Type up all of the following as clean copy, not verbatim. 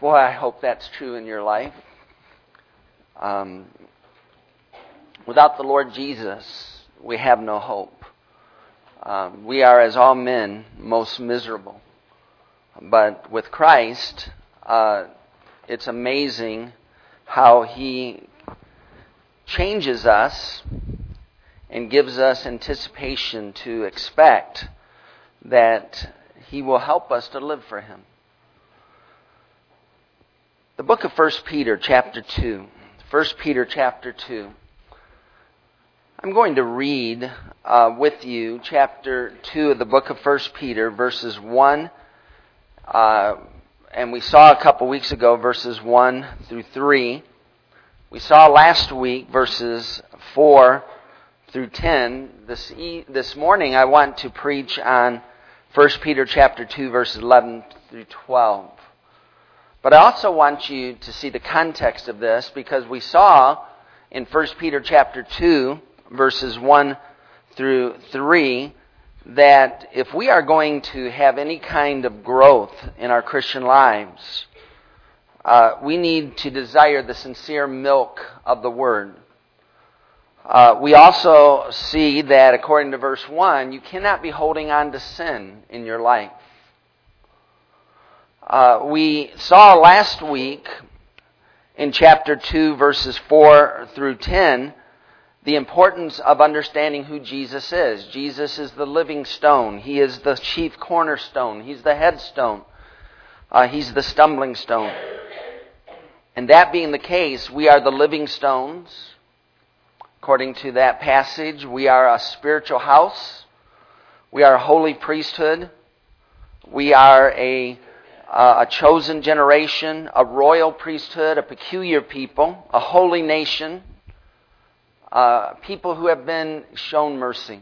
Boy, I hope that's true in your life. Without the Lord Jesus, we have no hope. We are, as all men, most miserable. But with Christ, it's amazing how He changes us and gives us anticipation to expect that He will help us to live for Him. The book of 1 Peter chapter 2. 1 Peter chapter 2. I'm going to read with you chapter 2 of the book of 1 Peter, verses 1. And we saw a couple weeks ago verses 1 through 3. We saw last week verses 4 through 10. This morning I want to preach on 1 Peter chapter 2, verses 11 through 12. But I also want you to see the context of this, because we saw in 1 Peter chapter 2, verses 1 through 3, that if we are going to have any kind of growth in our Christian lives, we need to desire the sincere milk of the Word. We also see that, according to verse 1, you cannot be holding on to sin in your life. We saw last week in chapter 2, verses 4 through 10, the importance of understanding who Jesus is. Jesus is the living stone. He is the chief cornerstone. He's the headstone. He's the stumbling stone. And that being the case, we are the living stones. According to that passage, we are a spiritual house. We are a holy priesthood. We are a chosen generation, a royal priesthood, a peculiar people, a holy nation, people who have been shown mercy.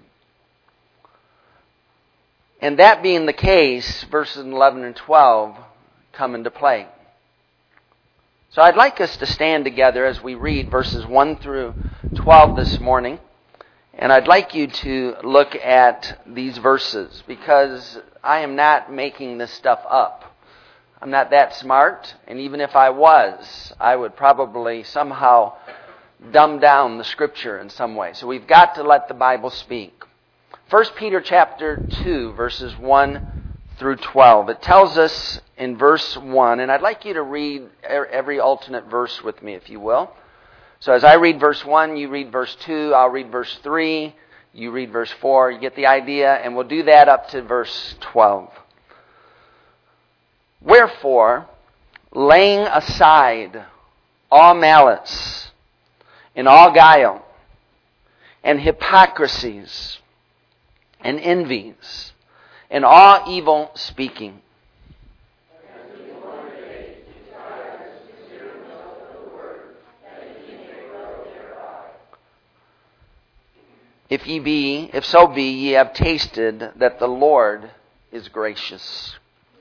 And that being the case, verses 11 and 12 come into play. So I'd like us to stand together as we read verses 1 through 12 this morning. And I'd like you to look at these verses, because I am not making this stuff up. I'm not that smart, and even if I was, I would probably somehow dumb down the Scripture in some way. So we've got to let the Bible speak. 1 Peter chapter 2, verses 1 through 12. It tells us in verse 1, and I'd like you to read every alternate verse with me, if you will. So as I read verse 1, you read verse 2, I'll read verse 3, you read verse 4, you get the idea, and we'll do that up to verse 12. Wherefore, laying aside all malice and all guile and hypocrisies and envies and all evil speaking, if so be ye have tasted that the Lord is gracious.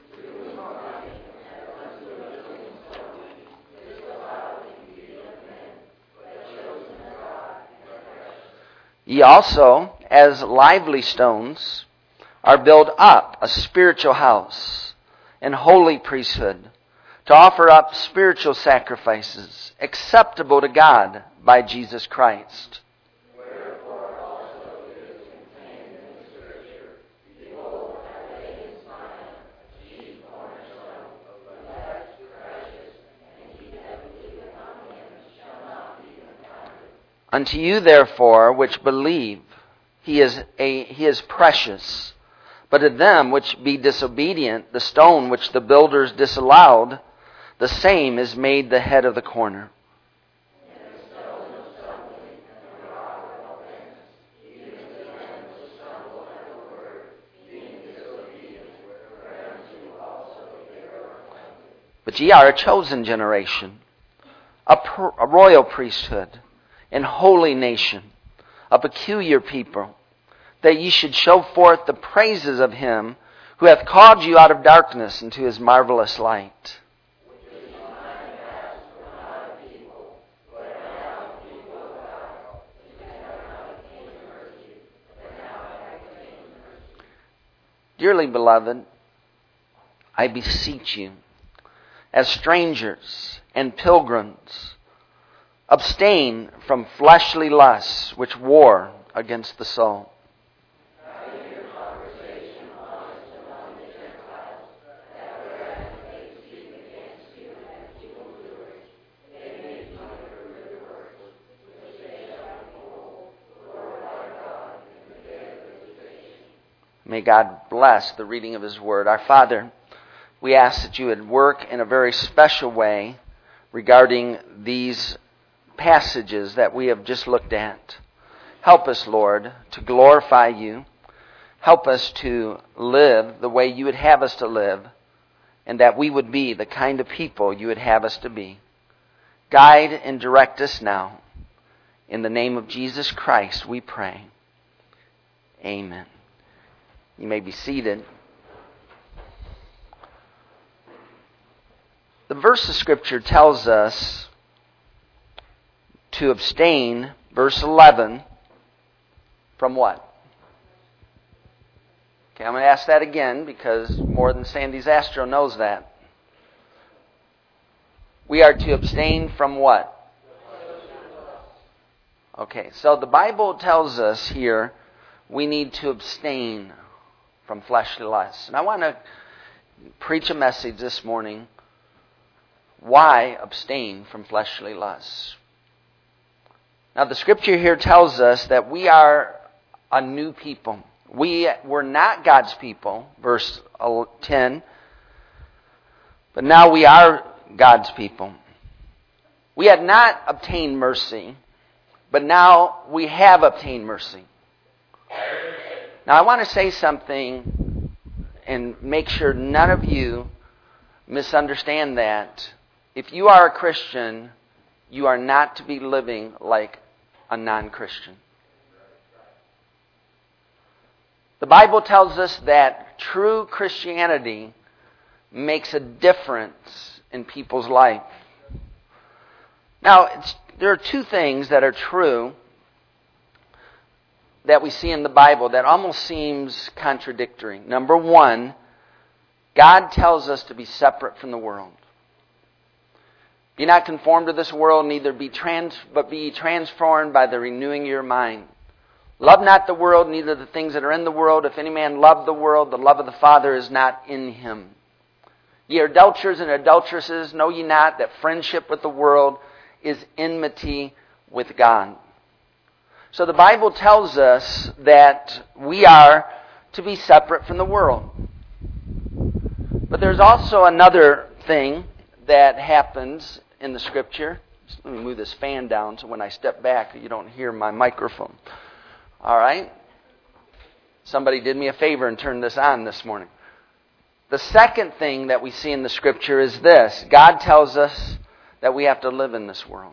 Ye also, as lively stones, are built up a spiritual house, and holy priesthood, to offer up spiritual sacrifices, acceptable to God by Jesus Christ. Wherefore also it is contained in the Scripture, behold, I lay in Zion a chief cornerstone, elect, precious, and he that believeth on him shall not be confounded. Unto you, therefore, which believe, he is precious. But to them which be disobedient, the stone which the builders disallowed, the same is made the head of the corner. But ye are a chosen generation, a royal priesthood, and holy nation, a peculiar people, that ye should show forth the praises of him who hath called you out of darkness into his marvelous light. Dearly beloved, I beseech you, as strangers and pilgrims. Abstain from fleshly lusts which war against the soul. May God bless the reading of His Word. Our Father, we ask that You would work in a very special way regarding these passages that we have just looked at. Help us, Lord, to glorify You. Help us to live the way You would have us to live, and that we would be the kind of people You would have us to be. Guide and direct us now. In the name of Jesus Christ, we pray. Amen. You may be seated. The verse of Scripture tells us to abstain, verse 11, from what? Okay, I'm going to ask that again because more than Sandy Zastro knows that. We are to abstain from what? Okay, so the Bible tells us here we need to abstain from fleshly lusts. And I want to preach a message this morning. Why abstain from fleshly lusts? Now the Scripture here tells us that we are a new people. We were not God's people, verse 10. But now we are God's people. We had not obtained mercy, but now we have obtained mercy. Now I want to say something and make sure none of you misunderstand that. If you are a Christian, you are not to be living like a non-Christian. The Bible tells us that true Christianity makes a difference in people's life. Now, there are two things that are true that we see in the Bible that almost seems contradictory. Number one, God tells us to be separate from the world. Be not conformed to this world, neither but be ye transformed by the renewing of your mind. Love not the world, neither the things that are in the world. If any man love the world, the love of the Father is not in him. Ye are adulterers and adulteresses, know ye not that friendship with the world is enmity with God? So the Bible tells us that we are to be separate from the world. But there's also another thing that happens in the Scripture. Let me move this fan down so when I step back you don't hear my microphone. All right? Somebody did me a favor and turned this on this morning. The second thing that we see in the Scripture is this. God tells us that we have to live in this world.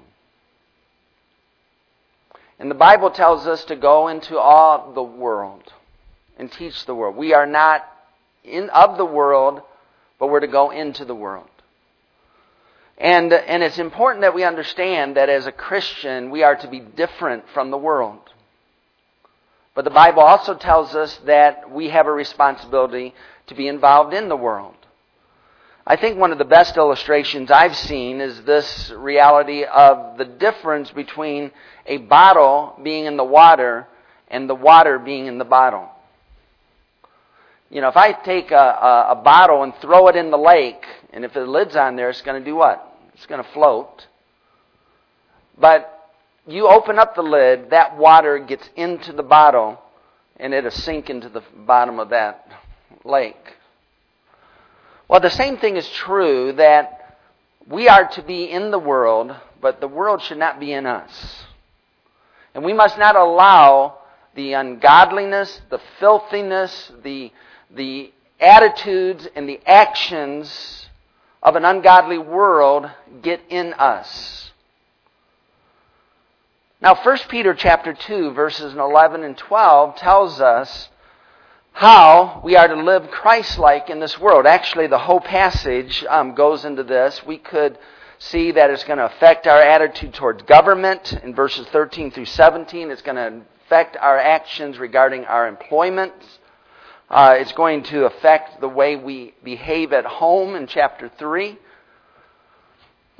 And the Bible tells us to go into all the world and teach the world. We are not of the world, but we're to go into the world. And it's important that we understand that as a Christian, we are to be different from the world. But the Bible also tells us that we have a responsibility to be involved in the world. I think one of the best illustrations I've seen is this reality of the difference between a bottle being in the water and the water being in the bottle. You know, if I take a bottle and throw it in the lake, and if the lid's on there, it's going to do what? It's going to float. But you open up the lid, that water gets into the bottle, and it'll sink into the bottom of that lake. Well, the same thing is true that we are to be in the world, but the world should not be in us. And we must not allow the ungodliness, the filthiness, the attitudes and the actions of an ungodly world get in us. Now, 1 Peter chapter 2, verses 11 and 12 tells us how we are to live Christ-like in this world. Actually, the whole passage goes into this. We could see that it's going to affect our attitude towards government in verses 13 through 17. It's going to affect our actions regarding our employment. It's going to affect the way we behave at home in chapter 3.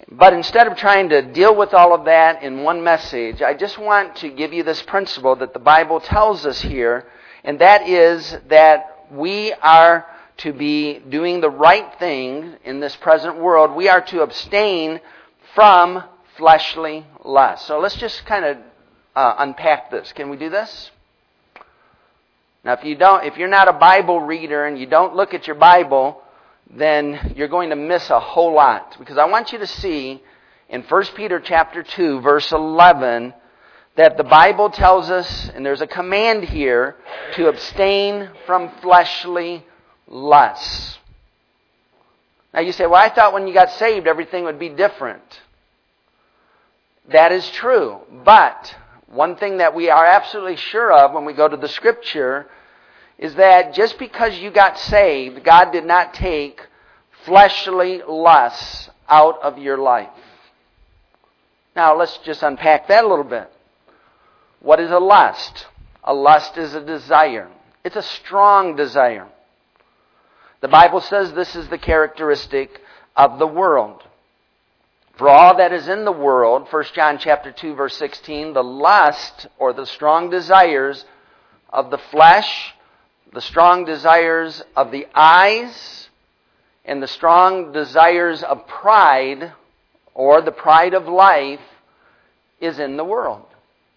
But instead of trying to deal with all of that in one message, I just want to give you this principle that the Bible tells us here, and that is that we are to be doing the right thing in this present world. We are to abstain from fleshly lust. So let's just kind of unpack this. Can we do this? Now, if you're not a Bible reader and you don't look at your Bible, then you're going to miss a whole lot. Because I want you to see in 1 Peter chapter 2, verse 11, that the Bible tells us, and there's a command here, to abstain from fleshly lusts. Now you say, well, I thought when you got saved everything would be different. That is true. But one thing that we are absolutely sure of when we go to the Scripture is that just because you got saved, God did not take fleshly lusts out of your life. Now let's just unpack that a little bit. What is a lust? A lust is a desire. It's a strong desire. The Bible says this is the characteristic of the world. For all that is in the world, 1 John chapter 2, verse 16, the lust or the strong desires of the flesh, the strong desires of the eyes, and the strong desires of pride, or the pride of life, is in the world.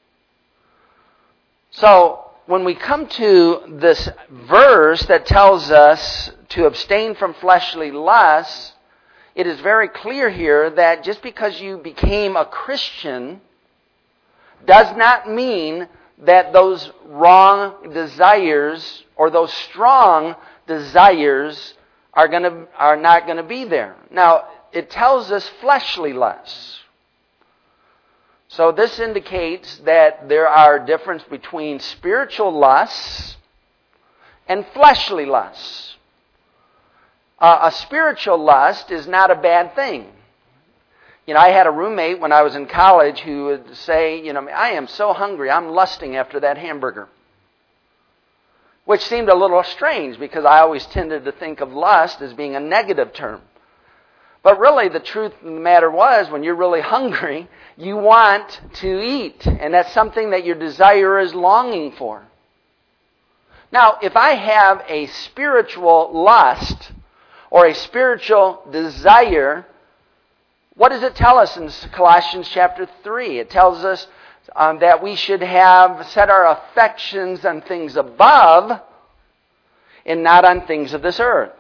So, when we come to this verse that tells us to abstain from fleshly lusts, it is very clear here that just because you became a Christian does not mean that those wrong desires or those strong desires are not going to be there. Now, it tells us fleshly lusts. So this indicates that there are difference between spiritual lusts and fleshly lusts. A spiritual lust is not a bad thing. I had a roommate when I was in college who would say, I am so hungry, I'm lusting after that hamburger. Which seemed a little strange because I always tended to think of lust as being a negative term. But really, the truth of the matter was, when you're really hungry, you want to eat. And that's something that your desire is longing for. Now, if I have a spiritual lust or a spiritual desire, what does it tell us in Colossians chapter 3? It tells us that we should set our affections on things above and not on things of this earth.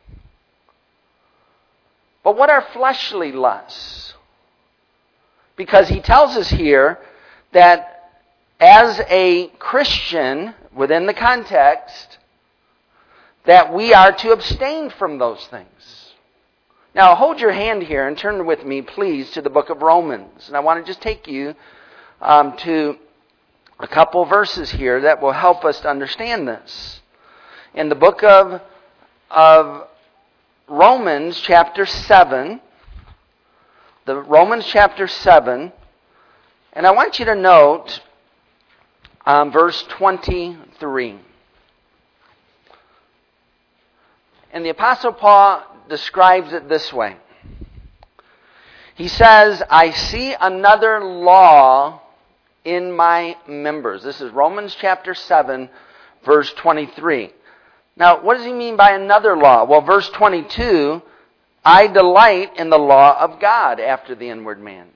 But what are fleshly lusts? Because he tells us here that as a Christian, within the context, that we are to abstain from those things. Now, hold your hand here and turn with me, please, to the book of Romans. And I want to just take you to a couple verses here that will help us to understand this. In the book of Romans chapter 7, Romans chapter 7, and I want you to note verse 23. And the Apostle Paul describes it this way. He says, I see another law in my members. This is Romans chapter 7, verse 23. Now, what does he mean by another law? Well, verse 22, I delight in the law of God after the inward man.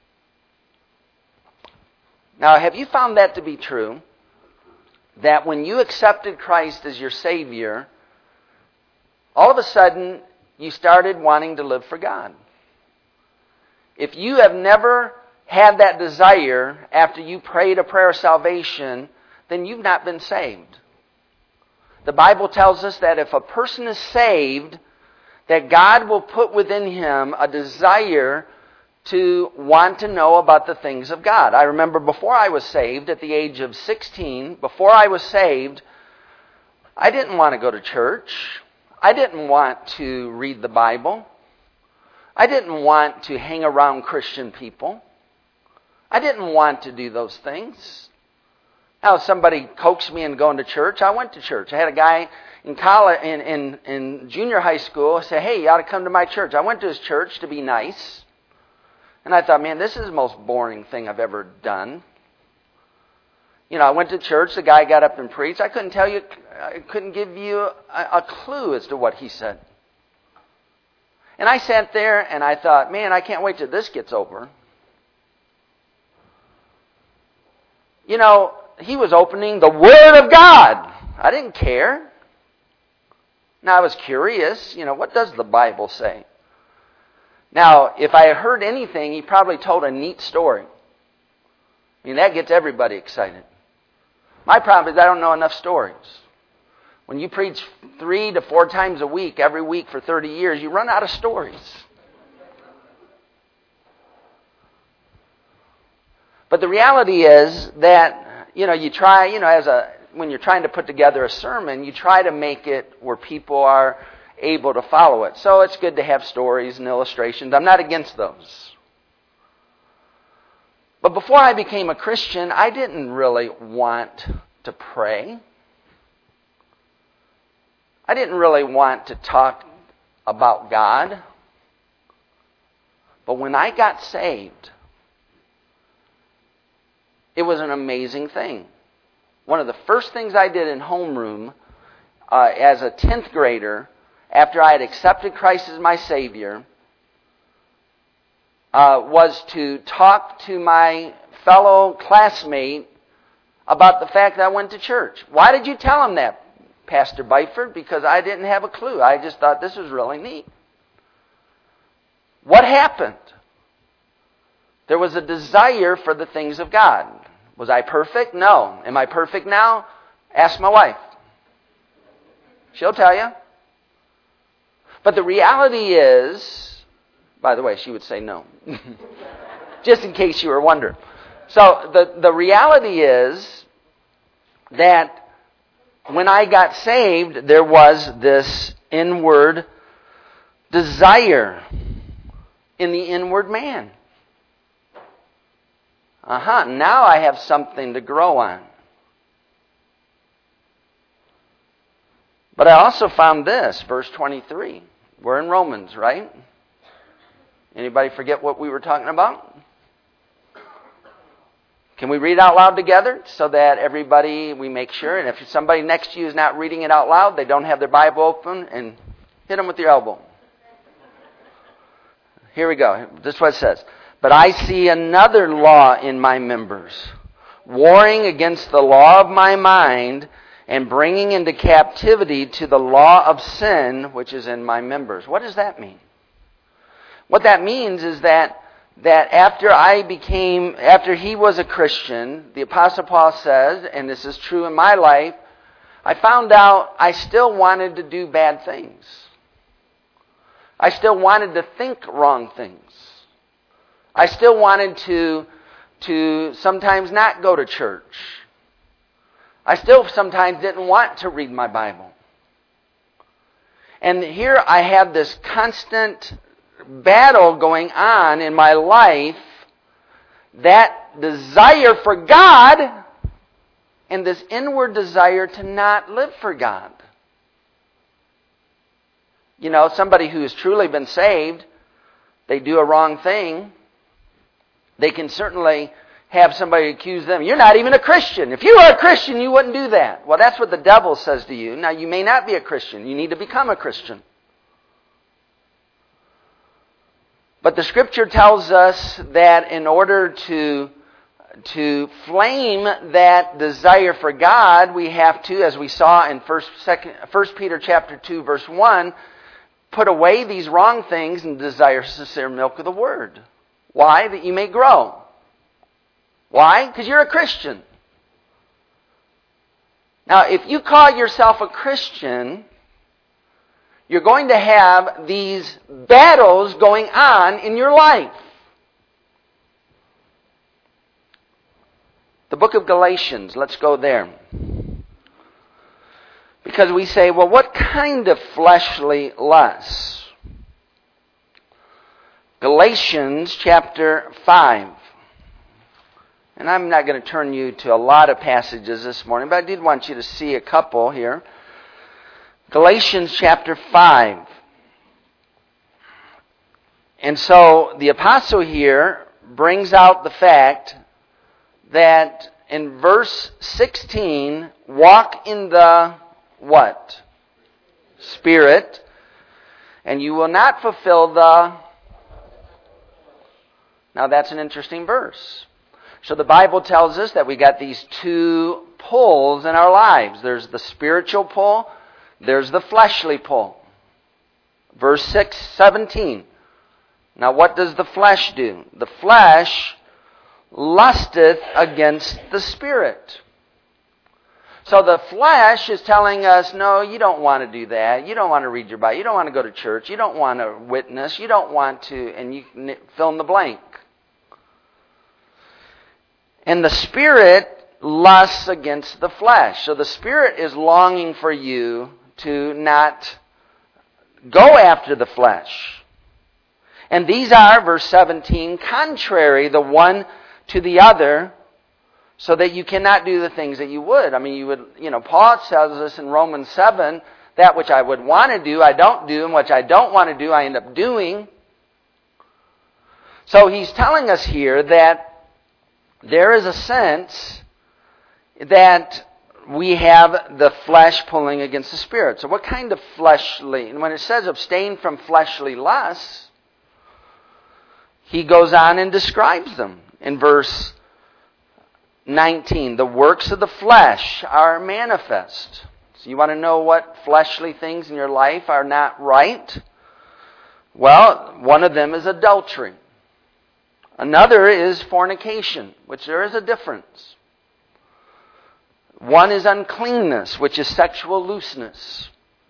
Now, have you found that to be true? That when you accepted Christ as your Savior, all of a sudden, you started wanting to live for God. If you have never had that desire after you prayed a prayer of salvation, then you've not been saved. The Bible tells us that if a person is saved, that God will put within him a desire to want to know about the things of God. I remember before I was saved, at the age of 16, before I was saved, I didn't want to go to church. I didn't want to read the Bible. I didn't want to hang around Christian people. I didn't want to do those things. Now, somebody coaxed me into going to church. I went to church. I had a guy in college, in junior high school, say, hey, you ought to come to my church. I went to his church to be nice. And I thought, man, this is the most boring thing I've ever done. I went to church, the guy got up and preached. I couldn't give you a clue as to what he said. And I sat there and I thought, man, I can't wait till this gets over. He was opening the Word of God. I didn't care. Now, I was curious, what does the Bible say? Now, if I had heard anything, he probably told a neat story. That gets everybody excited. My problem is I don't know enough stories. When you preach 3 to 4 times a week, every week for 30 years, you run out of stories. But the reality is that, you try, when you're trying to put together a sermon, you try to make it where people are able to follow it. So it's good to have stories and illustrations. I'm not against those. But before I became a Christian, I didn't really want to pray. I didn't really want to talk about God. But when I got saved, it was an amazing thing. One of the first things I did in homeroom as a 10th grader, after I had accepted Christ as my Savior, was to talk to my fellow classmate about the fact that I went to church. Why did you tell him that, Pastor Byford? Because I didn't have a clue. I just thought this was really neat. What happened? There was a desire for the things of God. Was I perfect? No. Am I perfect now? Ask my wife. She'll tell you. But the reality is, by the way, she would say no. Just in case you were wondering. So the reality is that when I got saved, there was this inward desire in the inward man. Now I have something to grow on. But I also found this, verse 23. We're in Romans, right? Anybody forget what we were talking about? Can we read out loud together so that we make sure? And if somebody next to you is not reading it out loud, they don't have their Bible open, and hit them with your elbow. Here we go. This is what it says. But I see another law in my members, warring against the law of my mind and bringing into captivity to the law of sin which is in my members. What does that mean? What that means is that after he was a Christian, the Apostle Paul says, and this is true in my life, I found out I still wanted to do bad things. I still wanted to think wrong things. I still wanted to sometimes not go to church. I still sometimes didn't want to read my Bible. And here I have this constant battle going on in my life, that desire for God and this inward desire to not live for God. Somebody who has truly been saved, they do a wrong thing, they can certainly have somebody accuse them. You're not even a Christian. If you were a Christian, you wouldn't do that. Well, that's what the devil says to you. Now, you may not be a Christian. You need to become a Christian. But the Scripture tells us that in order to flame that desire for God, we have to, as we saw in 1 Peter chapter 2, verse 1, put away these wrong things and desire sincere milk of the Word. Why? That you may grow. Why? Because you're a Christian. Now, if you call yourself a Christian, you're going to have these battles going on in your life. The book of Galatians, let's go there. Because we say, well, what kind of fleshly lusts? Galatians chapter 5. And I'm not going to turn you to a lot of passages this morning, but I did want you to see a couple here. Galatians chapter 5. And so the apostle here brings out the fact that in verse 16, walk in the what? Spirit, and you will not fulfill the... Now that's an interesting verse. So the Bible tells us that we got these two pulls in our lives. There's the spiritual pull, there's the fleshly pull. Verse 17. Now what does the flesh do? The flesh lusteth against the Spirit. So the flesh is telling us, no, you don't want to do that. You don't want to read your Bible. You don't want to go to church. You don't want to witness. You don't want to, and you can fill in the blank. And the Spirit lusts against the flesh. So the Spirit is longing for you to not go after the flesh. And these are, verse 17, contrary the one to the other, so that you cannot do the things that you would. I mean, Paul tells us in Romans 7, that which I would want to do, I don't do, and which I don't want to do, I end up doing. So he's telling us here that there is a sense that we have the flesh pulling against the Spirit. So what kind of fleshly, and when it says abstain from fleshly lusts, he goes on and describes them in verse 19. The works of the flesh are manifest. So you want to know what fleshly things in your life are not right? Well, one of them is adultery. Another is fornication, which there is a difference. One is uncleanness, which is sexual looseness.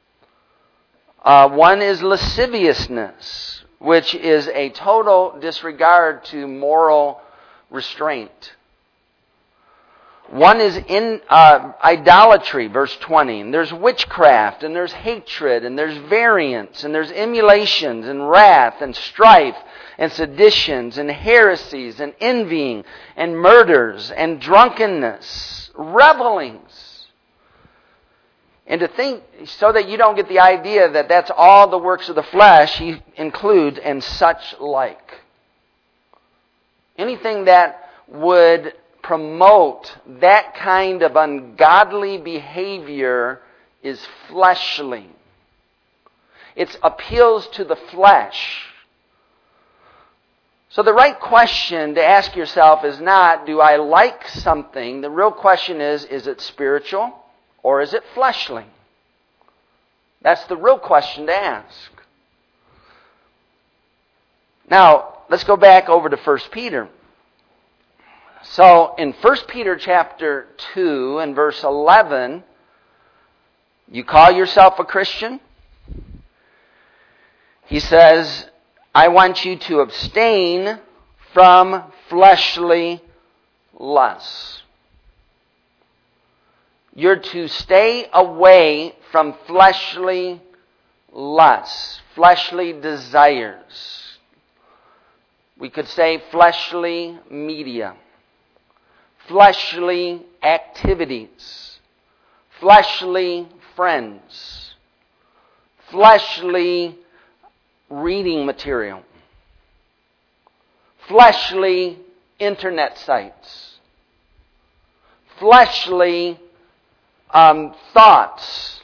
One is lasciviousness, which is a total disregard to moral restraint. One is in idolatry, verse 20. And there's witchcraft, and there's hatred, and there's variance, and there's emulations, and wrath, and strife, and seditions, and heresies, and envying, and murders, and drunkenness, revelings. And to think, so that you don't get the idea that that's all the works of the flesh, he includes, and such like. Anything that would promote that kind of ungodly behavior is fleshly. It appeals to the flesh. So the right question to ask yourself is not, do I like something? The real question is it spiritual or is it fleshly? That's the real question to ask. Now, let's go back over to 1 Peter. So, in 1 Peter chapter 2 and verse 11, you call yourself a Christian? He says, I want you to abstain from fleshly lusts. You're to stay away from fleshly lusts, fleshly desires. We could say fleshly media, fleshly activities, fleshly friends, fleshly reading material, fleshly internet sites, fleshly thoughts.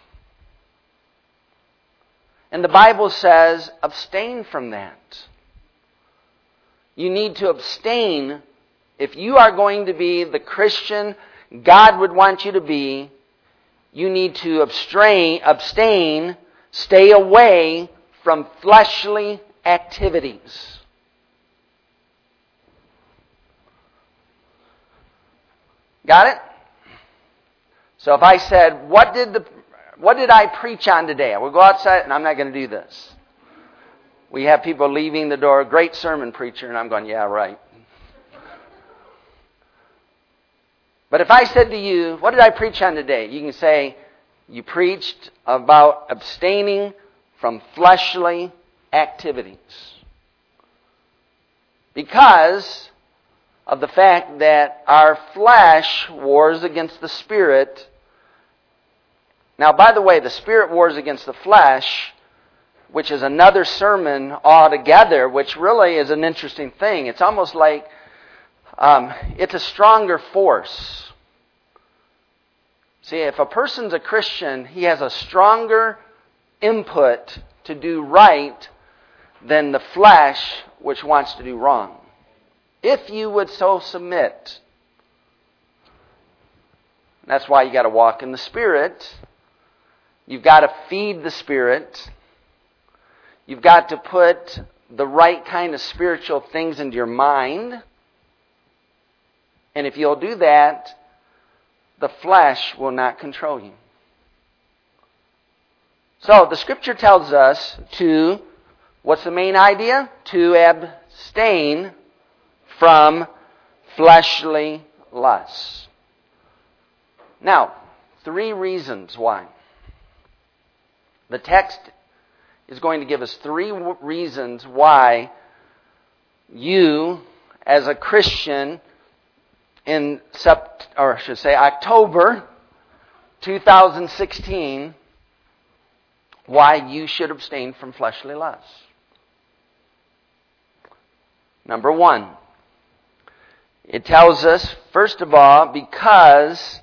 And the Bible says, abstain from that. You need to abstain. If you are going to be the Christian God would want you to be, you need to abstain, stay away from fleshly activities. Got it? So if I said, what did I preach on today? I will go outside, and I'm not going to do this. We have people leaving the door, great sermon preacher, and I'm going, yeah, right. But if I said to you, what did I preach on today? You can say, you preached about abstaining from fleshly activities. Because of the fact that our flesh wars against the Spirit. Now, by the way, the Spirit wars against the flesh, which is another sermon altogether, which really is an interesting thing. It's almost like it's a stronger force. See, if a person's a Christian, he has a stronger input to do right than the flesh, which wants to do wrong. If you would so submit. That's why you got to walk in the Spirit. You've got to feed the Spirit. You've got to put the right kind of spiritual things into your mind. And if you'll do that, the flesh will not control you. So the Scripture tells us to, what's the main idea? To abstain from fleshly lusts. Now, 3 reasons why. The text is going to give us 3 reasons why you, as a Christian, in October 2016, why you should abstain from fleshly lusts. Number 1, it tells us, first of all, because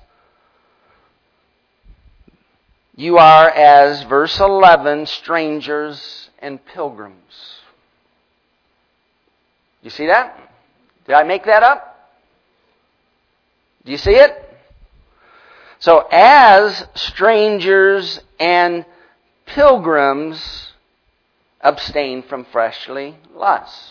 you are, as verse 11, strangers and pilgrims. You see that? Did I make that up? Do you see it? So, as strangers and pilgrims, abstain from fleshly lusts.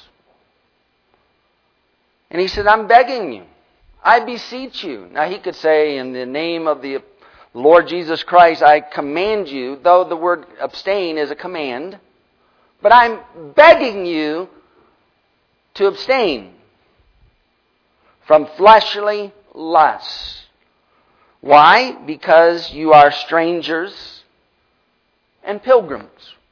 And he said, I'm begging you. I beseech you. Now, he could say, in the name of the Lord Jesus Christ, I command you, though the word abstain is a command. But I'm begging you to abstain from fleshly lusts. Why? Because you are strangers and pilgrims.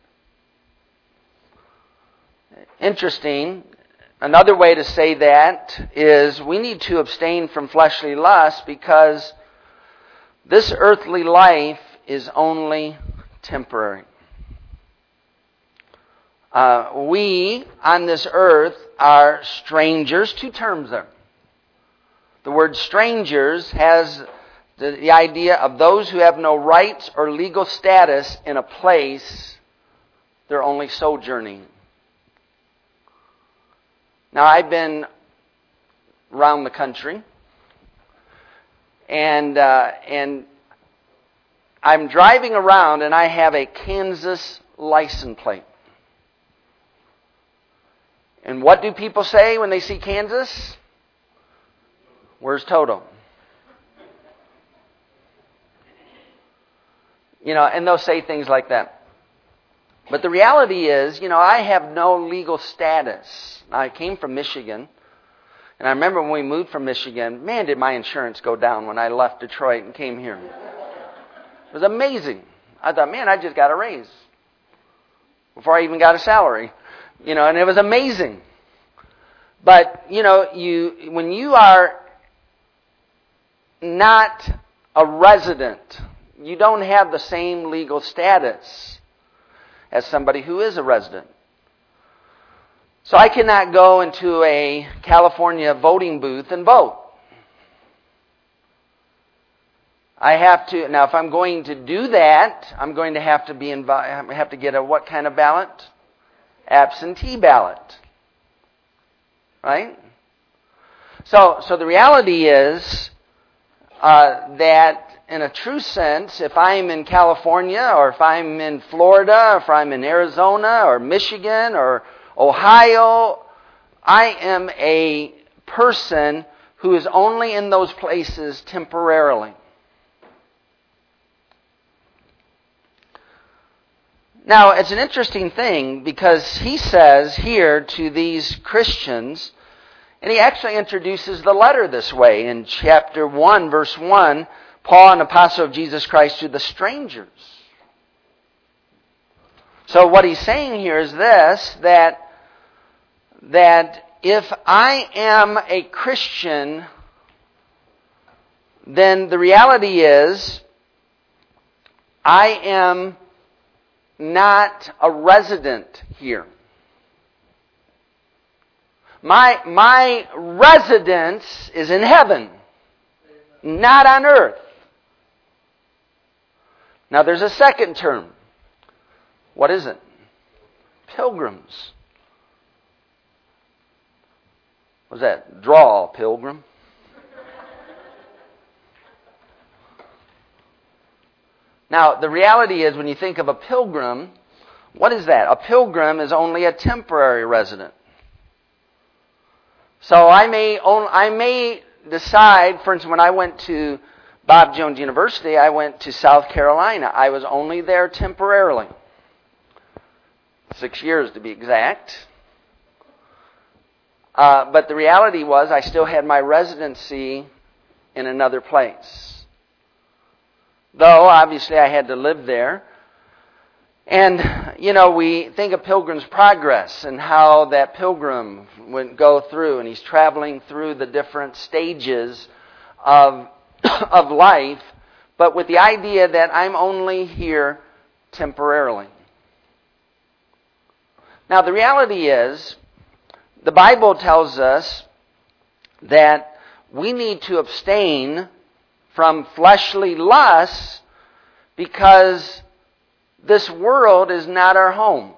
Interesting. Another way to say that is we need to abstain from fleshly lusts because this earthly life is only temporary. We on this earth are strangers. 2 terms there. The word strangers has the idea of those who have no rights or legal status in a place. They're only sojourning. Now, I've been around the country, and I'm driving around, and I have a Kansas license plate. And what do people say when they see Kansas? Where's Toto? And they'll say things like that. But the reality is, I have no legal status. I came from Michigan, and I remember when we moved from Michigan, man, did my insurance go down when I left Detroit and came here. It was amazing. I thought, man, I just got a raise before I even got a salary. And it was amazing. But, when you are not a resident, you don't have the same legal status as somebody who is a resident. So I cannot go into a California voting booth and vote. I have to, now if I'm going to do that, I'm going to have to get a what kind of ballot? Absentee ballot. Right? So the reality is that in a true sense, if I'm in California, or if I'm in Florida, or if I'm in Arizona, or Michigan, or Ohio, I am a person who is only in those places temporarily. Now, it's an interesting thing because he says here to these Christians, and he actually introduces the letter this way in chapter 1, verse 1, Paul, an apostle of Jesus Christ, to the strangers. So what he's saying here is this, that if I am a Christian, then the reality is I am not a resident here. My residence is in heaven, not on earth. Now there's a second term. What is it? Pilgrims. What's that? Draw, pilgrim. Now, the reality is when you think of a pilgrim, what is that? A pilgrim is only a temporary resident. So I may decide, for instance, when I went to Bob Jones University, I went to South Carolina. I was only there temporarily. 6 years to be exact. But the reality was I still had my residency in another place. Though, obviously, I had to live there. And, we think of Pilgrim's Progress and how that pilgrim would go through, and he's traveling through the different stages of life, but with the idea that I'm only here temporarily. Now, the reality is, the Bible tells us that we need to abstain from fleshly lusts because this world is not our home.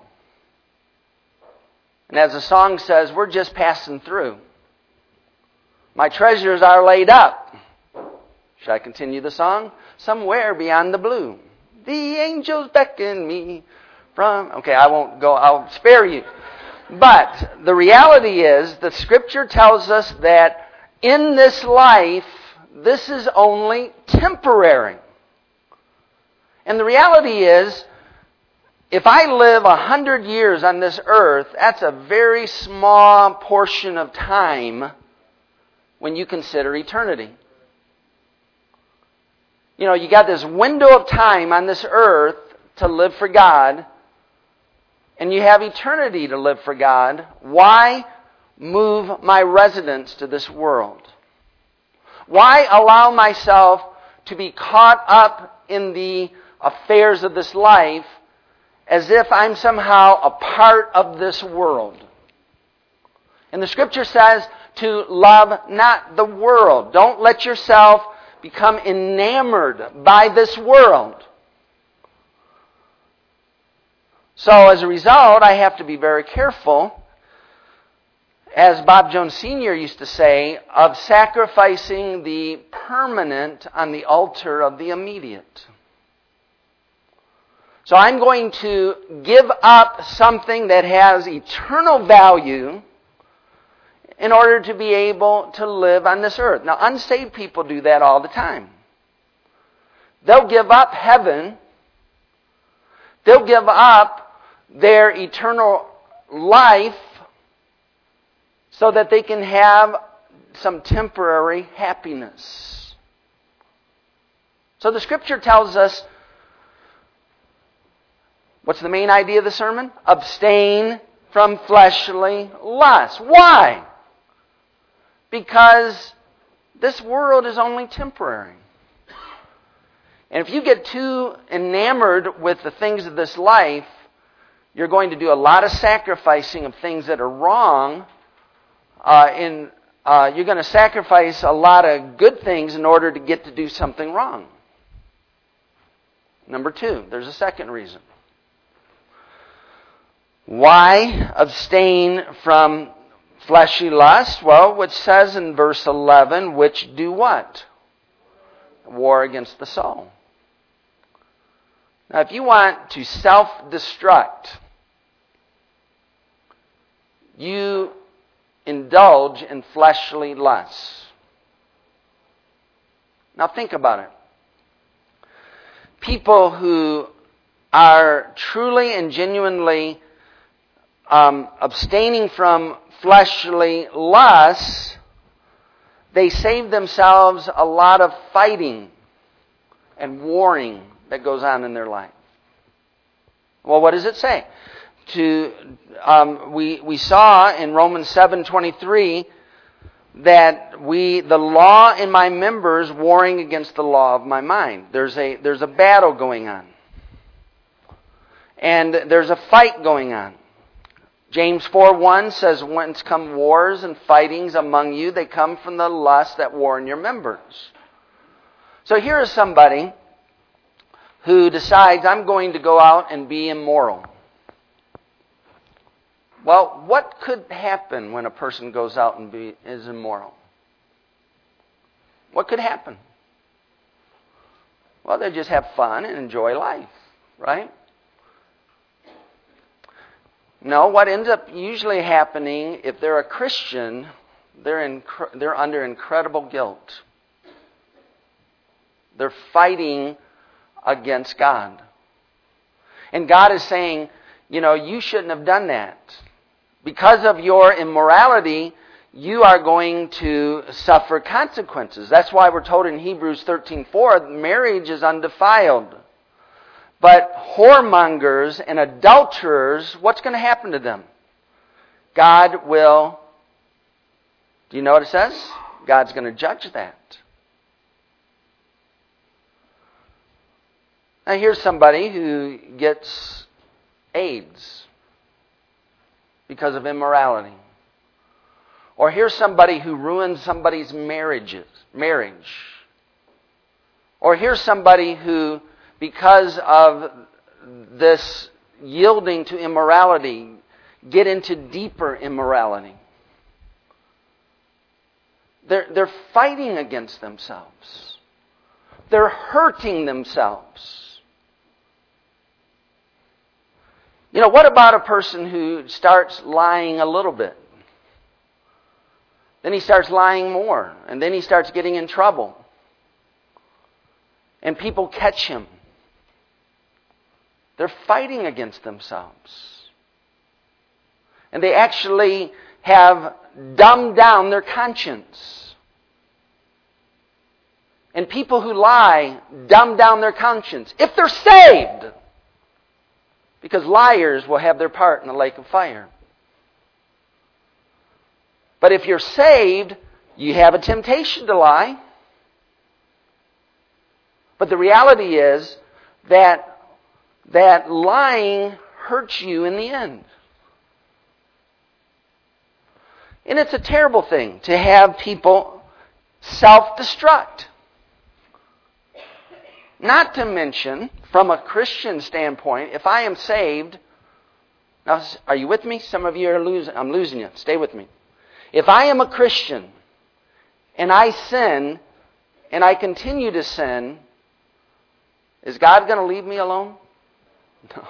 And as the song says, we're just passing through. My treasures are laid up. Should I continue the song? Somewhere beyond the blue. The angels beckon me from... Okay, I won't go. I'll spare you. But the reality is, the Scripture tells us that in this life, this is only temporary. And the reality is, if I live 100 years on this earth, that's a very small portion of time when you consider eternity. You got this window of time on this earth to live for God, and you have eternity to live for God. Why move my residence to this world? Why allow myself to be caught up in the affairs of this life as if I'm somehow a part of this world? And the Scripture says to love not the world. Don't let yourself become enamored by this world. So as a result, I have to be very careful, as Bob Jones Sr. used to say, of sacrificing the permanent on the altar of the immediate. So I'm going to give up something that has eternal value in order to be able to live on this earth. Now, unsaved people do that all the time. They'll give up heaven. They'll give up their eternal life so that they can have some temporary happiness. So the Scripture tells us, what's the main idea of the sermon? Abstain from fleshly lust. Why? Because this world is only temporary. And if you get too enamored with the things of this life, you're going to do a lot of sacrificing of things that are wrong. You're going to sacrifice a lot of good things in order to get to do something wrong. Number two, there's a second reason. Why abstain from fleshly lust? Well, which says in verse 11, which do what? War against the soul. Now, if you want to self-destruct, you indulge in fleshly lusts. Now think about it. People who are truly and genuinely abstaining from fleshly lusts, they save themselves a lot of fighting and warring that goes on in their life. Well, what does it say? We saw in Romans 7:23 that the law in my members warring against the law of my mind. There's a battle going on. and there's a fight going on. James 4:1 says, whence come wars and fightings among you? They come from the lust that war in your members. So here is somebody who decides, I'm going to go out and be immoral. Well, what could happen when a person goes out and is immoral? What could happen? Well, they just have fun and enjoy life, right? No, what ends up usually happening, if they're a Christian, they're under incredible guilt. They're fighting against God. And God is saying, you shouldn't have done that. Because of your immorality, you are going to suffer consequences. That's why we're told in Hebrews 13:4, marriage is undefiled. But whoremongers and adulterers, what's going to happen to them? God will, do you know what it says? God's going to judge that. Now here's somebody who gets AIDS because of immorality. Or here's somebody who ruins somebody's marriage. Or here's somebody who, because of this yielding to immorality, get into deeper immorality. They're fighting against themselves. They're hurting themselves. What about a person who starts lying a little bit? Then he starts lying more, and then he starts getting in trouble. And people catch him. They're fighting against themselves. And they actually have dumbed down their conscience. And people who lie dumb down their conscience. If they're saved. Because liars will have their part in the lake of fire. But if you're saved, you have a temptation to lie. But the reality is that lying hurts you in the end. And it's a terrible thing to have people self-destruct. Not to mention, from a Christian standpoint, if I am saved, now are you with me? Some of you are losing. I'm losing you. Stay with me. If I am a Christian and I sin and I continue to sin, is God going to leave me alone? No.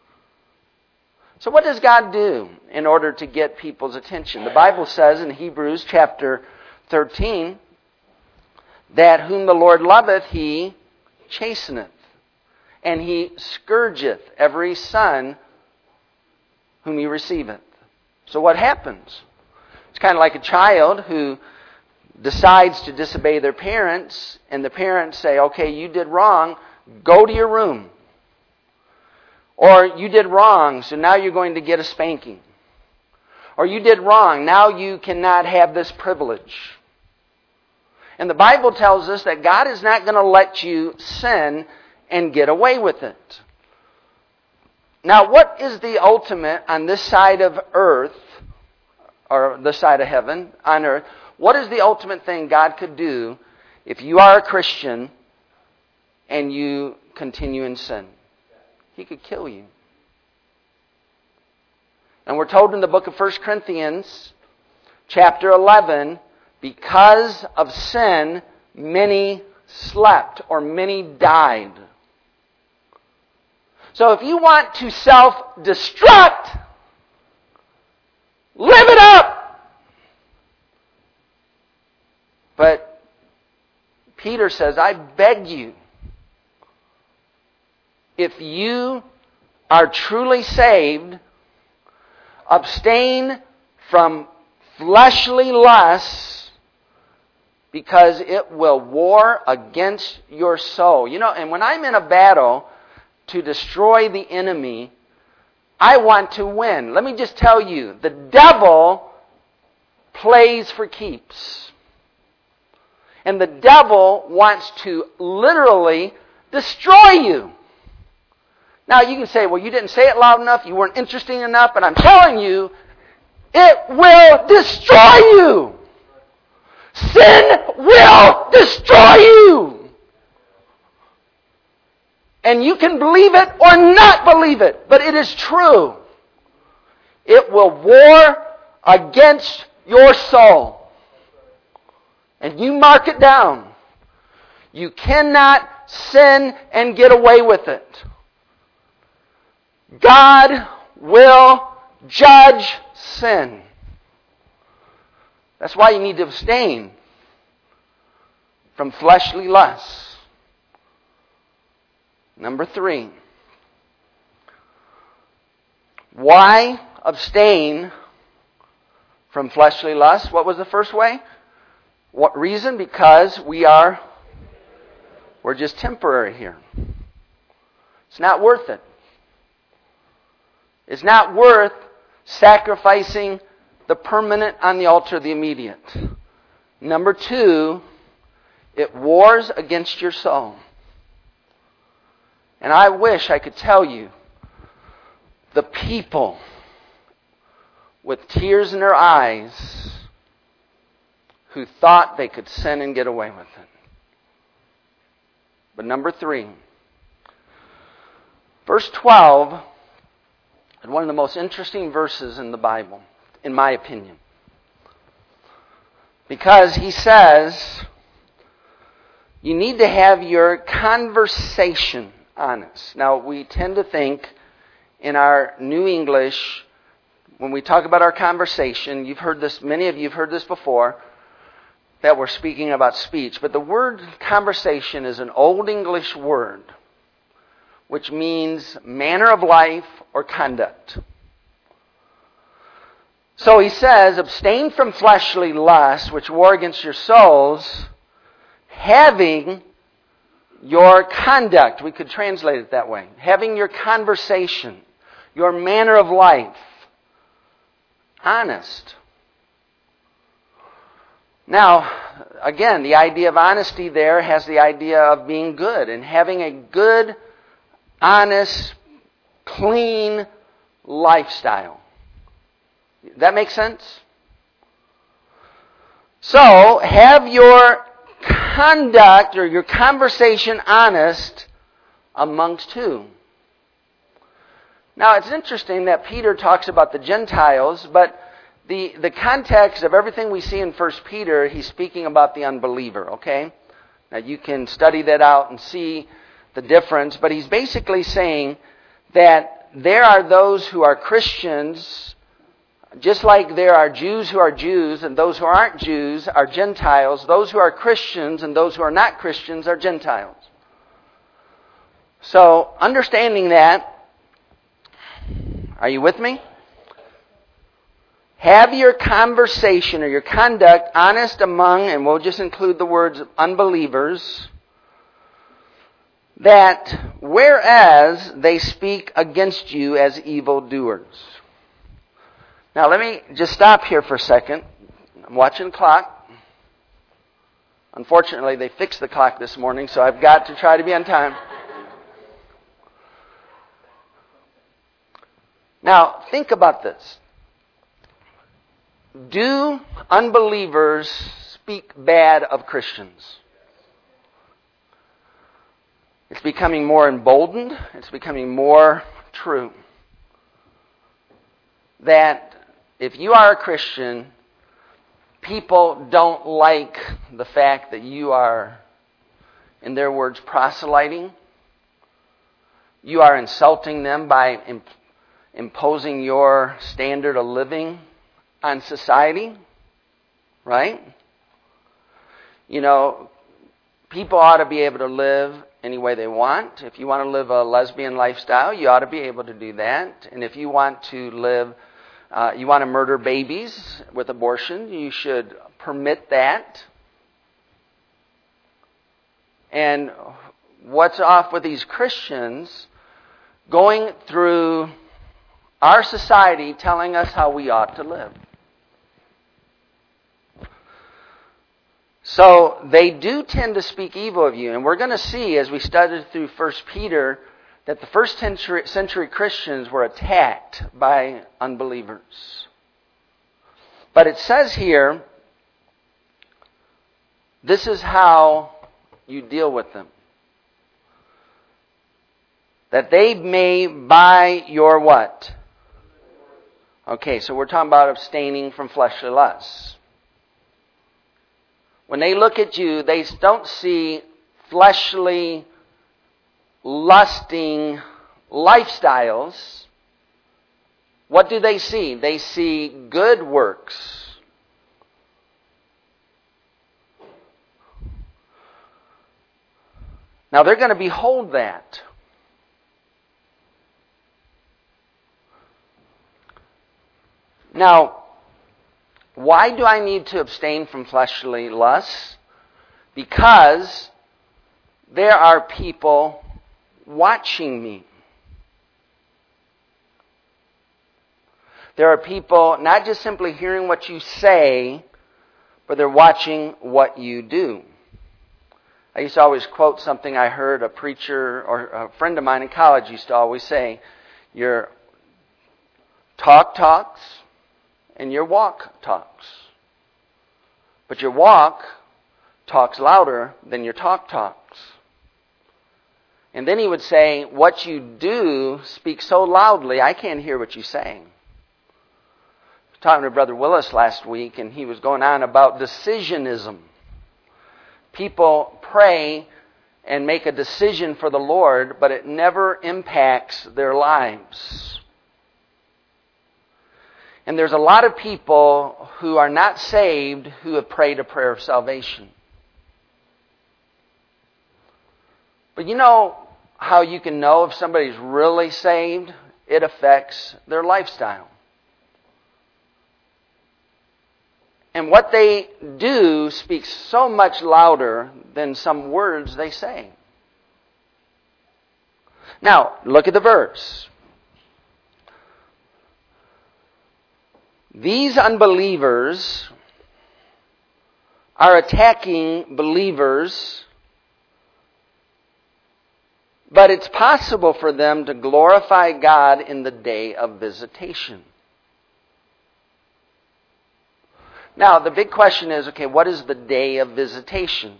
So what does God do in order to get people's attention? The Bible says in Hebrews chapter 13 that whom the Lord loveth, He chasteneth, and He scourgeth every son whom He receiveth. So what happens? It's kind of like a child who decides to disobey their parents, and the parents say, okay, you did wrong, go to your room. Or you did wrong, so now you're going to get a spanking. Or you did wrong, now you cannot have this privilege. And the Bible tells us that God is not going to let you sin and get away with it. Now, what is the ultimate on this side of earth, or this side of heaven, on earth? What is the ultimate thing God could do if you are a Christian and you continue in sin? He could kill you. And we're told in the book of 1 Corinthians, chapter 11, because of sin, many slept, or many died. So if you want to self-destruct, live it up! But Peter says, I beg you, if you are truly saved, abstain from fleshly lusts, because it will war against your soul. And when I'm in a battle to destroy the enemy, I want to win. Let me just tell you, the devil plays for keeps. And the devil wants to literally destroy you. Now you can say, well, you didn't say it loud enough, you weren't interesting enough, but I'm telling you, it will destroy you. Sin will destroy you. And you can believe it or not believe it, but it is true. It will war against your soul. And you mark it down. You cannot sin and get away with it. God will judge sin. That's why you need to abstain from fleshly lusts. Number 3. Why abstain from fleshly lusts? What was the first way? What reason? Because we're just temporary here. It's not worth it. It's not worth sacrificing the permanent on the altar of the immediate. Number 2, it wars against your soul. And I wish I could tell you the people with tears in their eyes who thought they could sin and get away with it. But number 3, verse 12 is one of the most interesting verses in the Bible, in my opinion. Because he says, you need to have your conversation honest. Now, we tend to think in our New English, when we talk about our conversation, you've heard this, many of you have heard this before, that we're speaking about speech. But the word conversation is an Old English word, which means manner of life or conduct. So he says, abstain from fleshly lusts, which war against your souls, having your conduct. We could translate it that way. Having your conversation, your manner of life, honest. Now, again, the idea of honesty there has the idea of being good and having a good, honest, clean lifestyle. That makes sense? So, have your conduct or your conversation honest amongst who? Now, it's interesting that Peter talks about the Gentiles, but the context of everything we see in 1 Peter, he's speaking about the unbeliever, okay? Now, you can study that out and see the difference, but he's basically saying that there are those who are Christians, just like there are Jews who are Jews, and those who aren't Jews are Gentiles. Those who are Christians and those who are not Christians are Gentiles. So, understanding that, are you with me? Have your conversation or your conduct honest among, and we'll just include the words unbelievers, that whereas they speak against you as evildoers. Now let me just stop here for a second. I'm watching the clock. Unfortunately, they fixed the clock this morning, so I've got to try to be on time. Now, think about this. Do unbelievers speak bad of Christians? It's becoming more emboldened. It's becoming more true. That if you are a Christian, people don't like the fact that you are, in their words, proselyting. You are insulting them by imposing your standard of living on society, right? You know, people ought to be able to live any way they want. If you want to live a lesbian lifestyle, you ought to be able to do that. And if you want to live, you want to murder babies with abortion, you should permit that. And what's off with these Christians going through our society telling us how we ought to live? So they do tend to speak evil of you. And we're going to see as we study through 1 Peter that the first century Christians were attacked by unbelievers. But it says here, this is how you deal with them. That they may by your what? Okay, so we're talking about abstaining from fleshly lusts. When they look at you, they don't see fleshly, lusting lifestyles. What do they see? They see good works. Now they're going to behold that. Now, why do I need to abstain from fleshly lusts? Because there are people watching me. There are people not just simply hearing what you say, but they're watching what you do. I used to always quote something I heard a preacher or a friend of mine in college used to always say, your talk talks and your walk talks. But your walk talks louder than your talk talks. And then he would say, what you do speaks so loudly, I can't hear what you're saying. I was talking to Brother Willis last week, and he was going on about decisionism. People pray and make a decision for the Lord, but it never impacts their lives. And there's a lot of people who are not saved who have prayed a prayer of salvation. But you know how you can know if somebody's really saved? It affects their lifestyle. And what they do speaks so much louder than some words they say. Now, look at the verse. These unbelievers are attacking believers, but it's possible for them to glorify God in the day of visitation. Now, the big question is, okay, what is the day of visitation?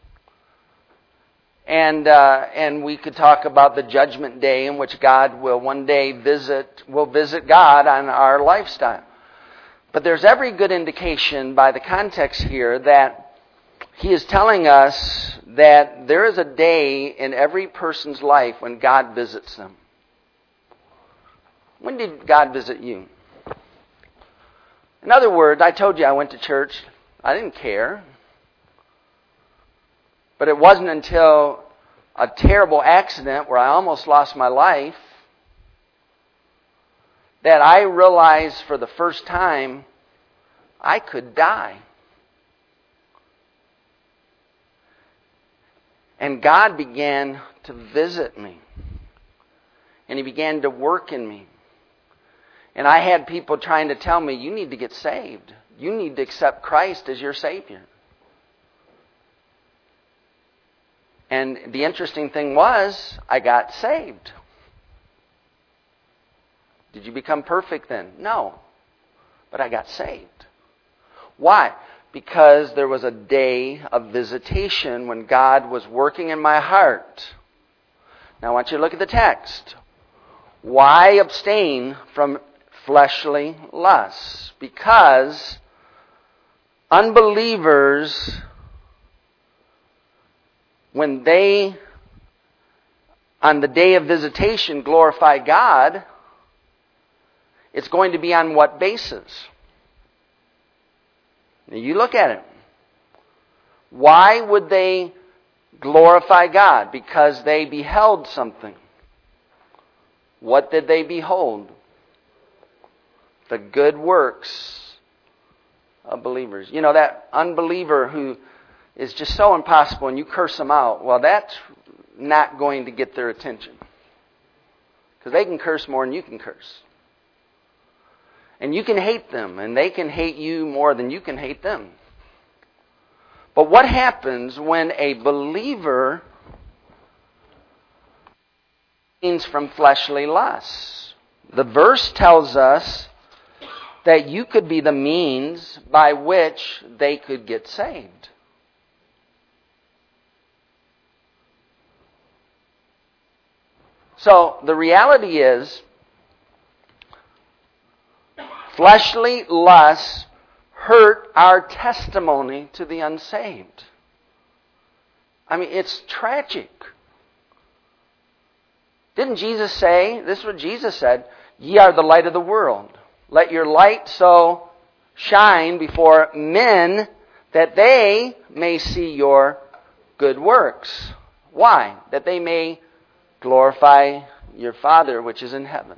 And we could talk about the judgment day in which God will one day visit God on our lifestyle. But there's every good indication by the context here that he is telling us that there is a day in every person's life when God visits them. When did God visit you? In other words, I told you I went to church. I didn't care. But it wasn't until a terrible accident where I almost lost my life that I realized for the first time I could die. And God began to visit me. And He began to work in me. And I had people trying to tell me, you need to get saved. You need to accept Christ as your Savior. And the interesting thing was, I got saved. Did you become perfect then? No. But I got saved. Why? Because there was a day of visitation when God was working in my heart. Now I want you to look at the text. Why abstain from fleshly lusts? Because unbelievers, when they, on the day of visitation, glorify God, it's going to be on what basis? Now you look at it. Why would they glorify God? Because they beheld something. What did they behold? The good works of believers. You know, that unbeliever who is just so impossible and you curse them out, well, that's not going to get their attention. Because they can curse more than you can curse. And you can hate them, and they can hate you more than you can hate them. But what happens when a believer means from fleshly lusts. The verse tells us that you could be the means by which they could get saved. So the reality is, fleshly lusts hurt our testimony to the unsaved. I mean, it's tragic. Didn't Jesus say, this is what Jesus said, "Ye are the light of the world. Let your light so shine before men that they may see your good works." Why? That they may glorify your Father which is in heaven.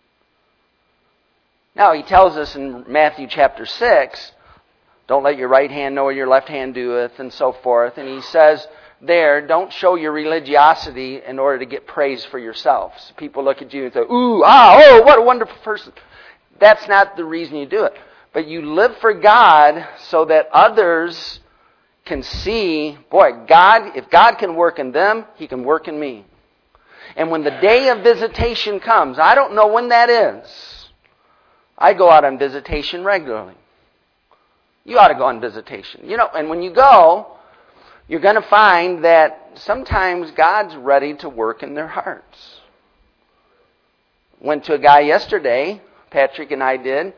Now, he tells us in Matthew chapter 6, don't let your right hand know what your left hand doeth, and so forth. And he says there, don't show your religiosity in order to get praise for yourself. So people look at you and say, ooh, oh, what a wonderful person. That's not the reason you do it. But you live for God so that others can see, boy, God, if God can work in them, He can work in me. And when the day of visitation comes, I don't know when that is. I go out on visitation regularly. You ought to go on visitation. You know, and when you go, you're going to find that sometimes God's ready to work in their hearts. Went to a guy yesterday, Patrick and I did.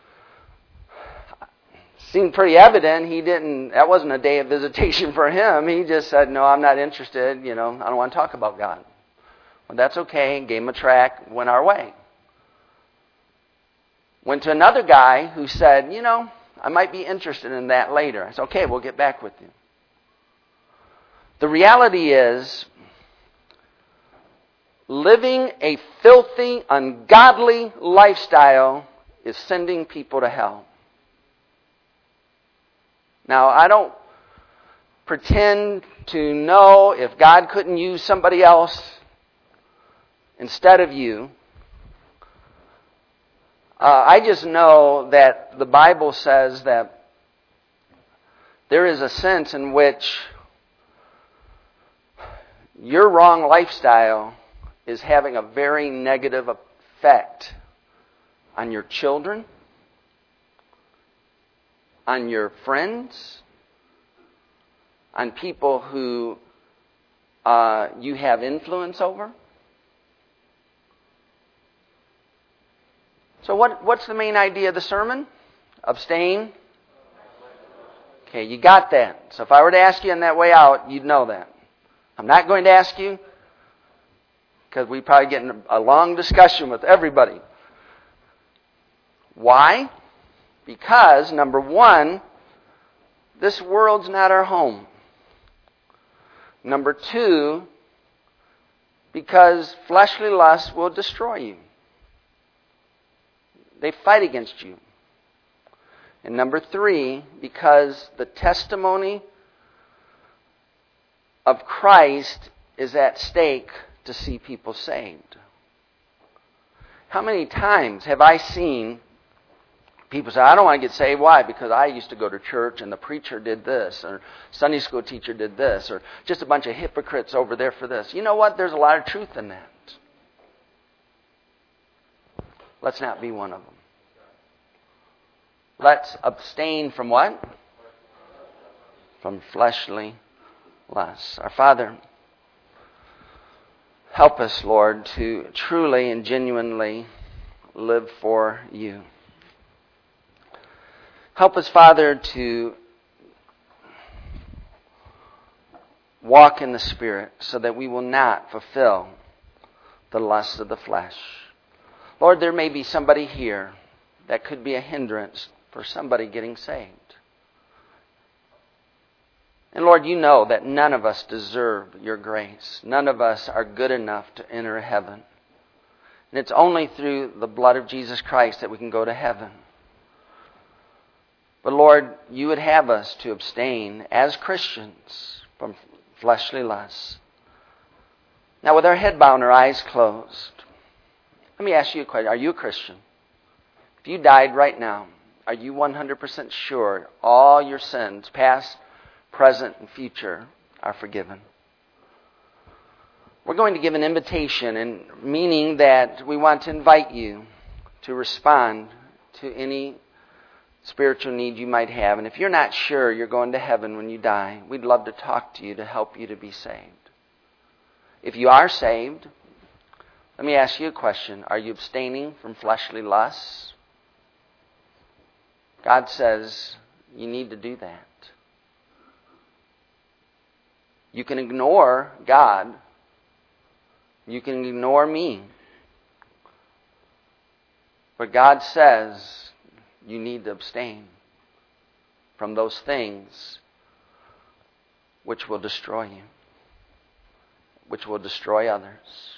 Seemed pretty evident that wasn't a day of visitation for him. He just said, no, I'm not interested, I don't want to talk about God. Well, that's okay, gave him a tract, went our way. Went to another guy who said, I might be interested in that later. I said, okay, we'll get back with you. The reality is, living a filthy, ungodly lifestyle is sending people to hell. Now, I don't pretend to know if God couldn't use somebody else instead of you. I just know that the Bible says that there is a sense in which your wrong lifestyle is having a very negative effect on your children, on your friends, on people who you have influence over. So what's the main idea of the sermon? Abstain. Okay, you got that. So if I were to ask you on that way out, you'd know that. I'm not going to ask you because we probably get in a long discussion with everybody. Why? Because, number one, this world's not our home. Number two, because fleshly lust will destroy you. They fight against you. And number three, because the testimony of Christ is at stake to see people saved. How many times have I seen people say, I don't want to get saved. Why? Because I used to go to church and the preacher did this, or Sunday school teacher did this, or just a bunch of hypocrites over there for this. You know what? There's a lot of truth in that. Let's not be one of them. Let's abstain from what? From fleshly lusts. Our Father, help us, Lord, to truly and genuinely live for you. Help us, Father, to walk in the Spirit so that we will not fulfill the lusts of the flesh. Lord, there may be somebody here that could be a hindrance for somebody getting saved. And Lord, you know that none of us deserve your grace. None of us are good enough to enter heaven. And it's only through the blood of Jesus Christ that we can go to heaven. But Lord, you would have us to abstain as Christians from fleshly lusts. Now, with our head bowed and our eyes closed, let me ask you a question. Are you a Christian? If you died right now, are you 100% sure all your sins, past, present, and future, are forgiven? We're going to give an invitation, and meaning that we want to invite you to respond to any spiritual need you might have. And if you're not sure you're going to heaven when you die, we'd love to talk to you to help you to be saved. If you are saved, let me ask you a question. Are you abstaining from fleshly lusts? God says you need to do that. You can ignore God. You can ignore me. But God says you need to abstain from those things which will destroy you, which will destroy others.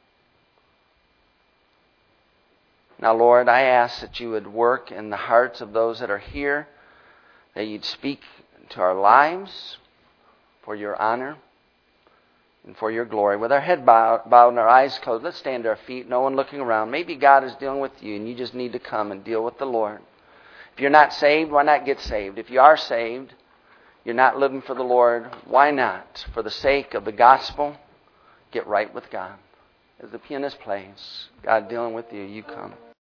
Now, Lord, I ask that you would work in the hearts of those that are here, that you'd speak to our lives for your honor and for your glory. With our head bowed and our eyes closed, let's stand to our feet, no one looking around. Maybe God is dealing with you and you just need to come and deal with the Lord. If you're not saved, why not get saved? If you are saved, you're not living for the Lord, why not? For the sake of the gospel, get right with God. As the pianist plays, God dealing with you, you come.